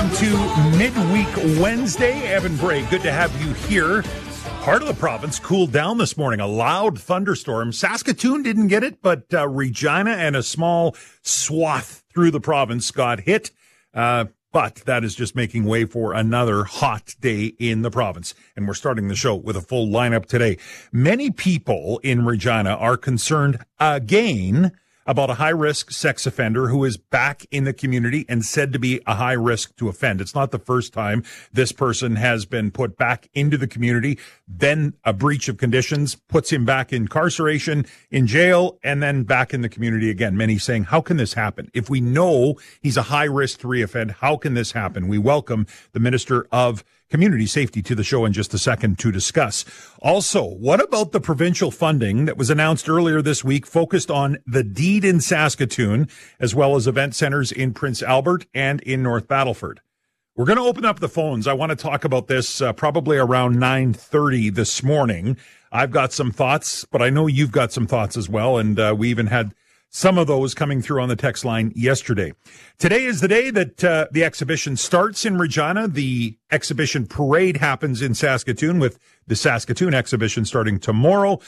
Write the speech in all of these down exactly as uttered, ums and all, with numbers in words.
to Midweek Wednesday. Evan Bray, good to have you here. Part of the province cooled down this morning. A loud thunderstorm. Saskatoon didn't get it, but uh, Regina and a small swath through the province got hit. Uh, but that is just making way for another hot day in the province. And we're starting the show with a full lineup today. Many people in Regina are concerned again about a high-risk sex offender who is back in the community and said to be a high risk to offend. It's not the first time this person has been put back into the community, then a breach of conditions puts him back in incarceration, in jail, and then back in the community again. Many saying, how can this happen? If we know he's a high risk to reoffend, how can this happen? We welcome the Minister of Community Safety to the show in just a second to discuss. Also, what about the provincial funding that was announced earlier this week focused on the deed in Saskatoon, as well as event centers in Prince Albert and in North Battleford? We're going to open up the phones. I want to talk about this uh, probably around nine thirty this morning. I've got some thoughts, but I know you've got some thoughts as well, and uh, we even had some of those coming through on the text line yesterday. Today is the day that uh, the exhibition starts in Regina. The exhibition parade happens in Saskatoon, with the Saskatoon exhibition starting tomorrow.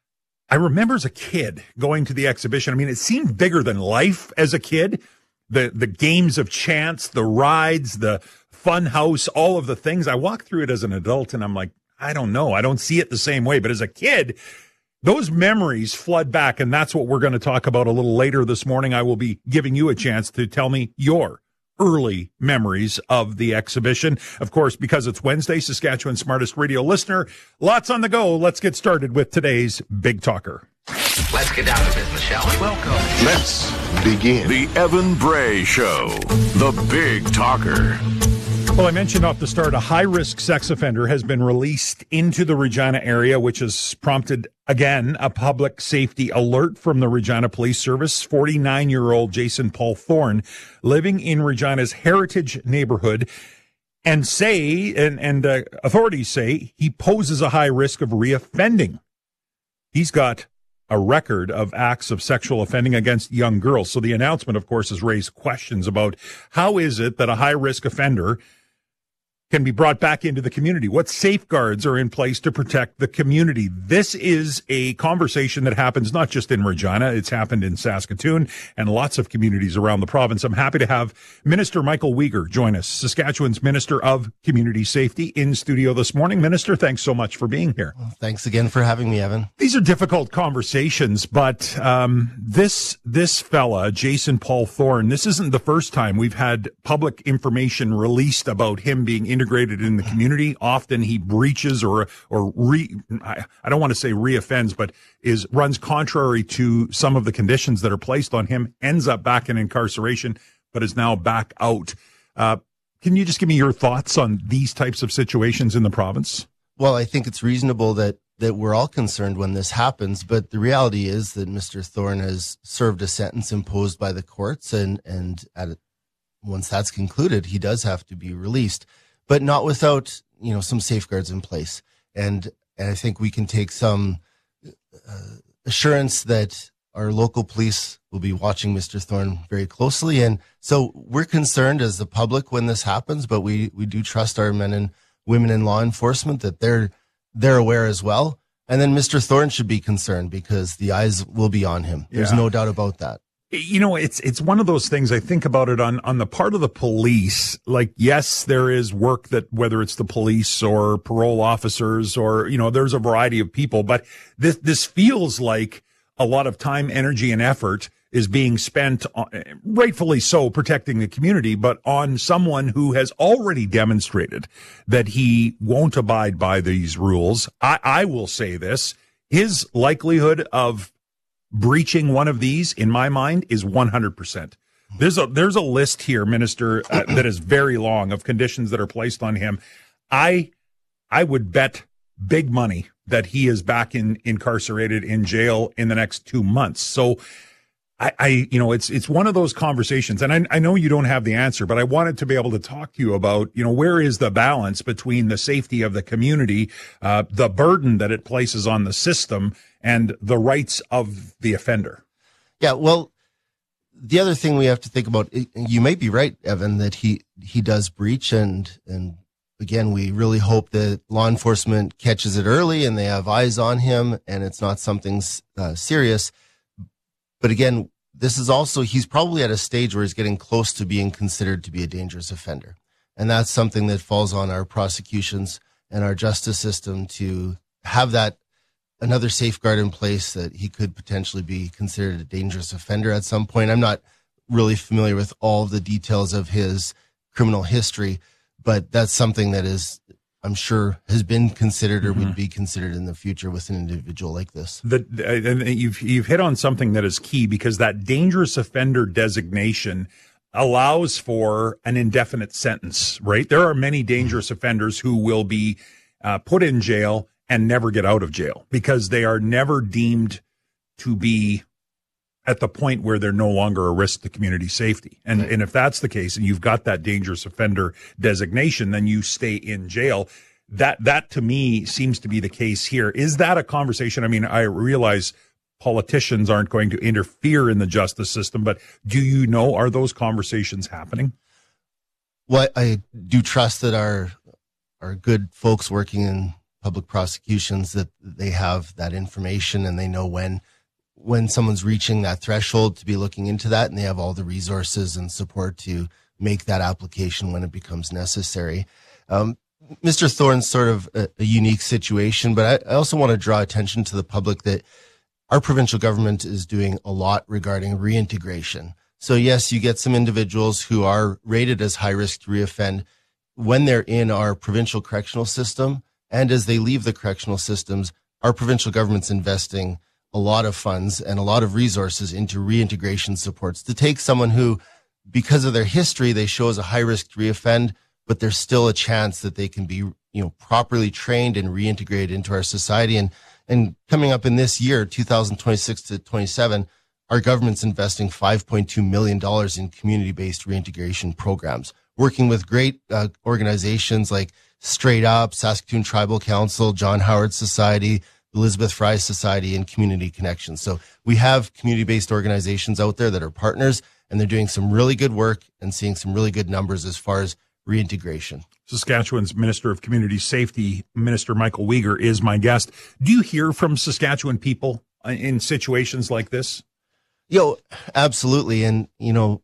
I remember as a kid going to the exhibition. I mean, it seemed bigger than life as a kid. The the games of chance, the rides, the fun house, all of the things. I walked through it as an adult and I'm like, I don't know. I don't see it the same way. But as a kid, those memories flood back, and that's what we're going to talk about a little later this morning. I will be giving you a chance to tell me your early memories of the exhibition. Of course, because it's Wednesday, Saskatchewan's smartest radio listener. Lots on the go. Let's get started with today's Big Talker. Let's get down to business, shall we? Welcome. Let's begin. The Evan Bray Show, the Big Talker. Well, I mentioned off the start, a high-risk sex offender has been released into the Regina area, which has prompted, again, a public safety alert from the Regina Police Service. forty-nine-year-old Jason Paul Thorne, living in Regina's Heritage neighborhood, and say, and, and uh, authorities say, he poses a high risk of reoffending. He's got a record of acts of sexual offending against young girls. So the announcement, of course, has raised questions about how is it that a high-risk offender can be brought back into the community? What safeguards are in place to protect the community? This is a conversation that happens not just in Regina. It's happened in Saskatoon and lots of communities around the province. I'm happy to have Minister Michael Weger join us, Saskatchewan's Minister of Community Safety, in studio this morning. Minister, thanks so much for being here. Well, thanks again for having me, Evan. These are difficult conversations, but um, this this fella, Jason Paul Thorne, this isn't the first time we've had public information released about him being integrated in the community. Often he breaches or or re I, I don't want to say reoffends, but is runs contrary to some of the conditions that are placed on him, ends up back in incarceration, but is now back out. Uh, can you just give me your thoughts on these types of situations in the province? Well, I think it's reasonable that that we're all concerned when this happens, but the reality is that Mister Thorne has served a sentence imposed by the courts, and and at a, once that's concluded, he does have to be released. But not without, you know, some safeguards in place. And, and I think we can take some uh, assurance that our local police will be watching Mister Thorne very closely. And so we're concerned as the public when this happens, but we, we do trust our men and women in law enforcement that they're, they're aware as well. And then Mister Thorne should be concerned because the eyes will be on him. There's Yeah. no doubt about that. You know, it's it's one of those things. I think about it on, on the part of the police. Like, yes, there is work that, whether it's the police or parole officers or, you know, there's a variety of people. But this this feels like a lot of time, energy, and effort is being spent, on, rightfully so, protecting the community, but on someone who has already demonstrated that he won't abide by these rules. I, I will say this. His likelihood of breaching one of these, in my mind, is one hundred percent. There's a there's a list here, Minister, uh, that is very long of conditions that are placed on him. I I would bet big money that he is back in incarcerated in jail in the next two months. So I, I you know, it's it's one of those conversations, and I, I know you don't have the answer, but I wanted to be able to talk to you about, you know, where is the balance between the safety of the community, uh, the burden that it places on the system, and the rights of the offender. Yeah, well, the other thing we have to think about, you may be right, Evan, that he, he does breach. And, and again, we really hope that law enforcement catches it early and they have eyes on him and it's not something uh, serious. But again, this is also, he's probably at a stage where he's getting close to being considered to be a dangerous offender. And that's something that falls on our prosecutions and our justice system to have that another safeguard in place that he could potentially be considered a dangerous offender at some point. I'm not really familiar with all of the details of his criminal history, but that's something that is, I'm sure, has been considered or mm-hmm. would be considered in the future with an individual like this. The, and you've, you've hit on something that is key, because that dangerous offender designation allows for an indefinite sentence, right? There are many dangerous offenders who will be uh, put in jail and never get out of jail because they are never deemed to be at the point where they're no longer a risk to community safety. And, and if that's the case and you've got that dangerous offender designation, then you stay in jail. That, that to me seems to be the case here. Is that a conversation? I mean, I realize politicians aren't going to interfere in the justice system, but do you know, are those conversations happening? Well, I do trust that our, our good folks working in public prosecutions, that they have that information and they know when, when someone's reaching that threshold to be looking into that, and they have all the resources and support to make that application when it becomes necessary. Um, Mister Thorne's sort of a, a unique situation, but I, I also want to draw attention to the public that our provincial government is doing a lot regarding reintegration. So yes, you get some individuals who are rated as high risk to reoffend when they're in our provincial correctional system, and as they leave the correctional systems, our provincial government's investing a lot of funds and a lot of resources into reintegration supports to take someone who, because of their history, they show as a high risk to reoffend, but there's still a chance that they can be, you know, properly trained and reintegrated into our society. And, and coming up in this year, two thousand twenty-six to twenty-seven, our government's investing five point two million dollars in community-based reintegration programs, working with great uh, organizations like Straight Up, Saskatoon Tribal Council, John Howard Society, Elizabeth Fry Society, and Community Connections. So we have community-based organizations out there that are partners, and they're doing some really good work and seeing some really good numbers as far as reintegration. Saskatchewan's Minister of Community Safety, Minister Michael Weger, is my guest. Do you hear from Saskatchewan people in situations like this? Yo, absolutely. And, you know,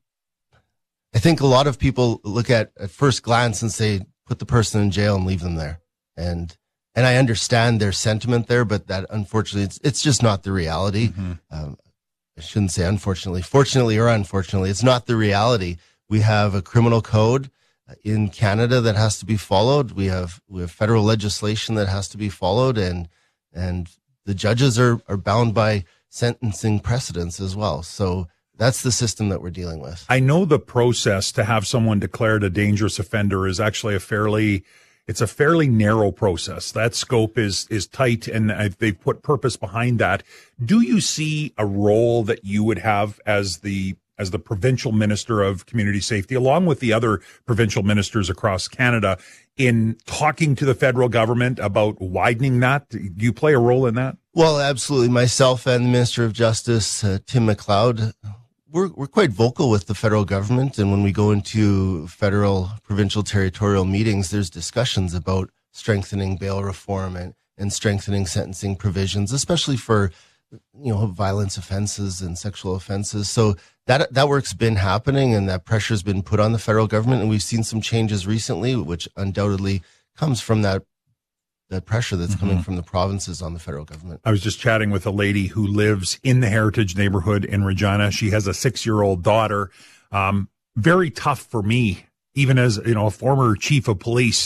I think a lot of people look at at first glance and say, put the person in jail and leave them there. And And I understand their sentiment there, but that unfortunately, it's it's just not the reality. Mm-hmm. Um, I shouldn't say unfortunately. Fortunately or unfortunately, it's not the reality. We have a criminal code in Canada that has to be followed. We have we have federal legislation that has to be followed, and and the judges are are bound by sentencing precedents as well. So that's the system that we're dealing with. I know the process to have someone declared a dangerous offender is actually a fairly It's a fairly narrow process. That scope is is tight, and they've put purpose behind that. Do you see a role that you would have as the as the provincial minister of community safety, along with the other provincial ministers across Canada, in talking to the federal government about widening that? Do you play a role in that? Well, absolutely. Myself and the Minister of Justice, uh, Tim McLeod, We're, we're quite vocal with the federal government, and when we go into federal, provincial, territorial meetings, there's discussions about strengthening bail reform and, and strengthening sentencing provisions, especially for, you know, violence offenses and sexual offenses. So that that work's been happening, and that pressure's been put on the federal government, and we've seen some changes recently, which undoubtedly comes from that that pressure that's mm-hmm. coming from the provinces on the federal government. I was just chatting with a lady who lives in the Heritage neighborhood in Regina. She has a six-year-old daughter. Um, very tough for me, even as, you know, a former chief of police,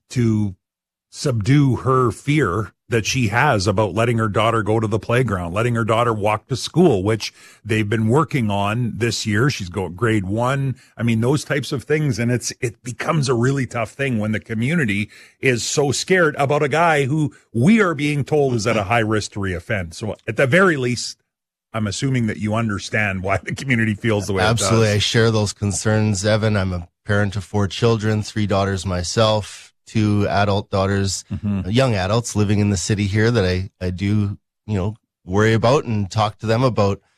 to subdue her fear that she has about letting her daughter go to the playground, letting her daughter walk to school, which they've been working on this year. She's going grade one. I mean, those types of things. And it's, it becomes a really tough thing when the community is so scared about a guy who we are being told is at a high risk to reoffend. So at the very least, I'm assuming that you understand why the community feels the way Absolutely. it does. I share those concerns, Evan. I'm a parent of four children, three daughters myself, two adult daughters, mm-hmm. young adults living in the city here that I, I do, you know, worry about and talk to them about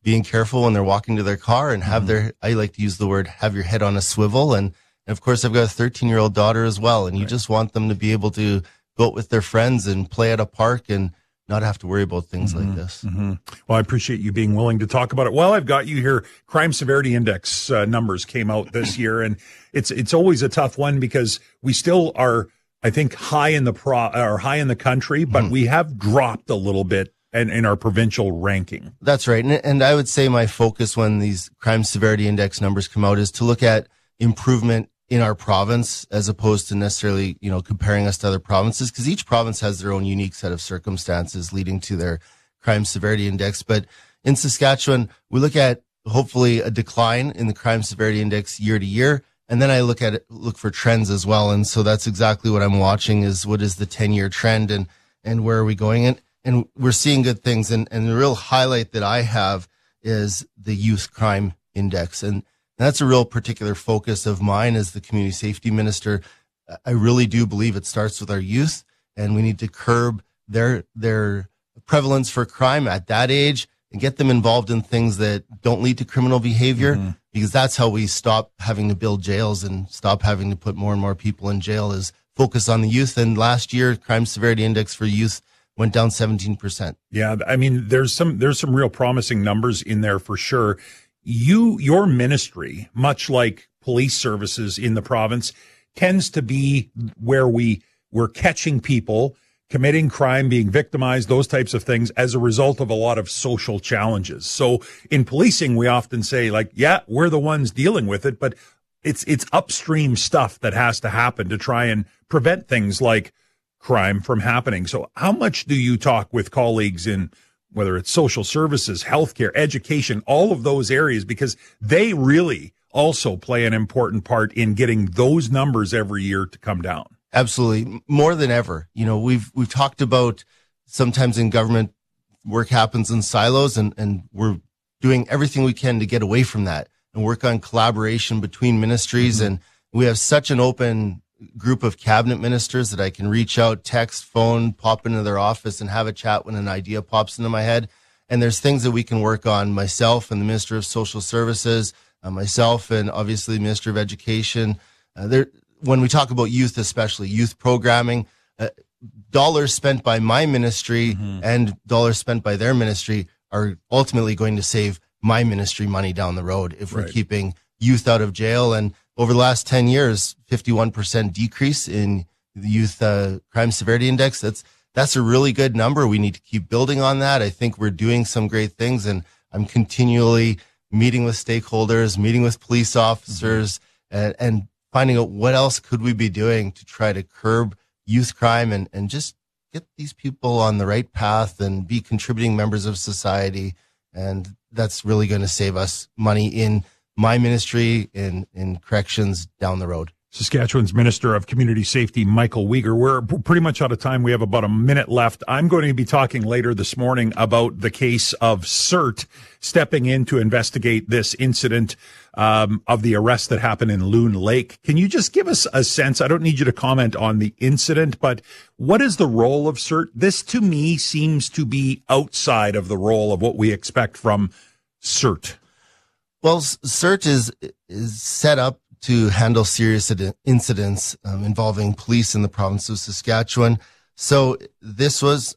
being careful when they're walking to their car and have mm-hmm. their, I like to use the word, have your head on a swivel. And, and of course, I've got a thirteen year old daughter as well. And you right. just want them to be able to go out with their friends and play at a park and not have to worry about things mm-hmm. like this. Mm-hmm. Well, I appreciate you being willing to talk about it. Well, I've got you here. Crime Severity Index uh, numbers came out this year, and it's it's always a tough one because we still are, I think, high in the pro or high in the country, but mm-hmm. we have dropped a little bit in, in our provincial ranking. That's right, and and I would say my focus when these Crime Severity Index numbers come out is to look at improvement in our province, as opposed to necessarily, you know, comparing us to other provinces, because each province has their own unique set of circumstances leading to their crime severity index. But in Saskatchewan, we look at hopefully a decline in the crime severity index year to year. And then I look at it, look for trends as well. And so that's exactly what I'm watching is what is the ten year trend and, and where are we going? And, and we're seeing good things. And, and the real highlight that I have is the youth crime index. And that's a real particular focus of mine as the community safety minister. I really do believe it starts with our youth, and we need to curb their their prevalence for crime at that age and get them involved in things that don't lead to criminal behavior, mm-hmm. because that's how we stop having to build jails and stop having to put more and more people in jail, is focus on the youth. And last year, crime severity index for youth went down seventeen percent. Yeah, I mean, there's some there's some real promising numbers in there for sure. You, your ministry, much like police services in the province, tends to be where we, we're catching people committing crime, being victimized, those types of things as a result of a lot of social challenges. So in policing, we often say like, yeah, we're the ones dealing with it, but it's, it's upstream stuff that has to happen to try and prevent things like crime from happening. So how much do you talk with colleagues in whether it's social services, healthcare, education, all of those areas, because they really also play an important part in getting those numbers every year to come down? Absolutely. More than ever. You know, we've, we've talked about sometimes in government work happens in silos, and, and we're doing everything we can to get away from that and work on collaboration between ministries. Mm-hmm. And we have such an open group of cabinet ministers that I can reach out, text, phone, pop into their office and have a chat when an idea pops into my head. And there's things that we can work on, myself and the Minister of Social Services, uh, myself and obviously the Minister of Education. Uh, there, when we talk about youth, especially youth programming, uh, dollars spent by my ministry mm-hmm. and dollars spent by their ministry are ultimately going to save my ministry money down the road if we're right. keeping youth out of jail. And over the last ten years, fifty-one percent decrease in the youth uh, crime severity index. That's that's a really good number. We need to keep building on that. I think we're doing some great things, and I'm continually meeting with stakeholders, meeting with police officers, mm-hmm. and, and finding out what else could we be doing to try to curb youth crime and, and just get these people on the right path and be contributing members of society. And that's really going to save us money in my ministry in, in corrections down the road. Saskatchewan's Minister of Community Safety, Michael Uyghur. We're pretty much out of time. We have about a minute left. I'm going to be talking later this morning about the case of CERT stepping in to investigate this incident um, of the arrest that happened in Loon Lake. Can you just give us a sense? I don't need you to comment on the incident, but what is the role of CERT? This, to me, seems to be outside of the role of what we expect from CERT. Well, CERT is is set up to handle serious incidents um, involving police in the province of Saskatchewan. So this was,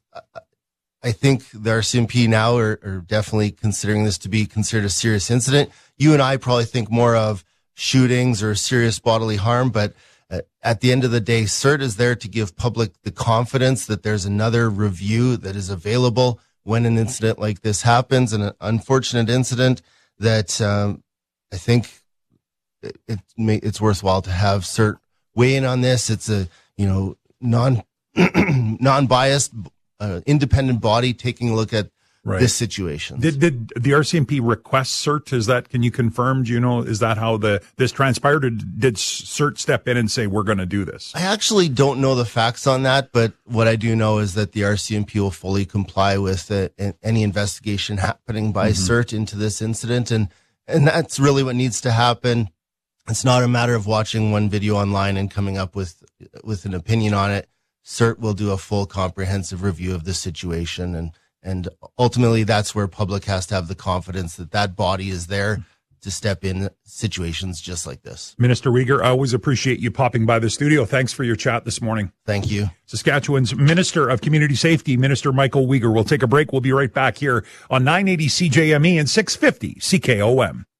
I think the R C M P now are, are definitely considering this to be considered a serious incident. You and I probably think more of shootings or serious bodily harm, but uh, at the end of the day, CERT is there to give public the confidence that there's another review that is available when an incident like this happens, an unfortunate incident that um, I think it, it may, it's worthwhile to have CERT weigh in on this. It's a, you know, non, non-biased, uh, independent body taking a look at right. this situation. Did, did the R C M P request CERT? Is that, can you confirm, do you know, is that how the, this transpired? Or did CERT step in and say, we're going to do this? I actually don't know the facts on that, but what I do know is that the R C M P will fully comply with uh, any investigation happening by mm-hmm. CERT into this incident. And, and that's really what needs to happen. It's not a matter of watching one video online and coming up with, with an opinion on it. CERT will do a full comprehensive review of the situation and, And ultimately, that's where public has to have the confidence that that body is there to step in situations just like this. Minister Uyghur, I always appreciate you popping by the studio. Thanks for your chat this morning. Thank you. Saskatchewan's Minister of Community Safety, Minister Michael Uyghur. We'll take a break. We'll be right back here on nine eighty C J M E and six fifty C K O M.